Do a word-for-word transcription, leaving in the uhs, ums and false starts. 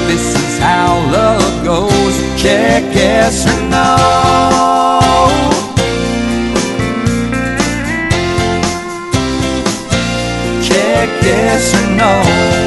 this is how love goes. Check yes or no. Check yes or no.